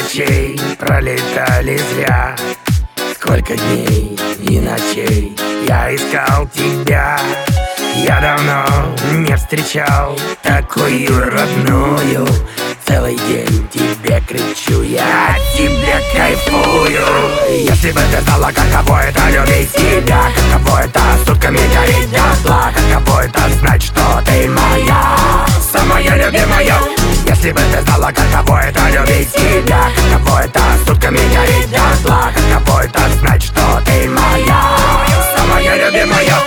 ночей пролетали зря. Сколько дней и ночей я искал тебя. Я давно не встречал такую родную. Целый день тебе кричу, я от тебя кайфую. Если бы ты знала, каково это любить себя, каково это сутками гореть дотла, каково это знать, что ты моя, самая любимая. Если бы ты знала, каково это любить себя, каково это сутками гореть дотла, каково это знать, что ты моя, самая любимая.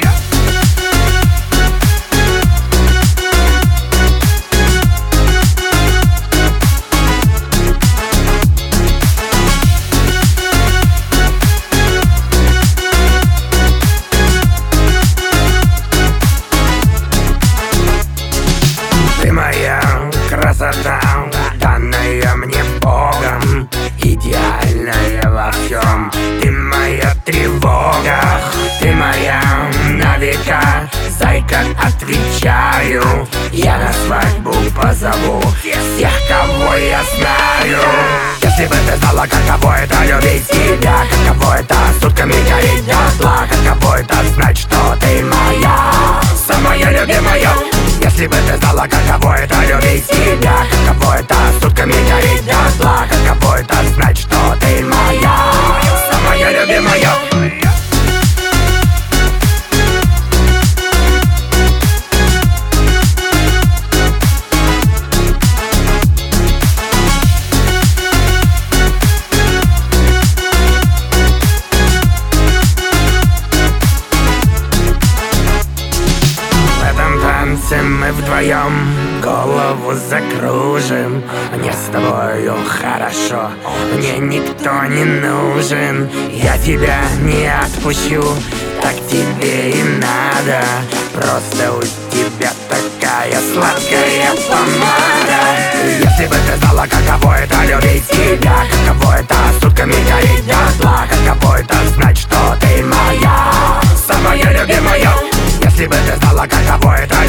Ты моя красота, данная мне Богом, идеальная во всем. Ты моя тревога, ты моя на века. Зайка, отвечаю, я на свадьбу позову всех, кого я знаю. Если бы ты знала, каково это любить себя, каково это сутками гореть дотла, каково это знать, что ты моя, самая любимая. Если бы ты знала, каково это любить себя, каково это сутками гореть дотла, каково это знать, что ты моя, самая любимая. Мы вдвоем голову закружим. Мне с тобою хорошо, мне никто не нужен. Я тебя не отпущу, так тебе и надо. Просто у тебя такая сладкая помада. Если бы ты знала, каково это любить себя, каково это сутками гореть дотла, каково это знать, что ты моя, самая любимая. Если бы ты знала, каково это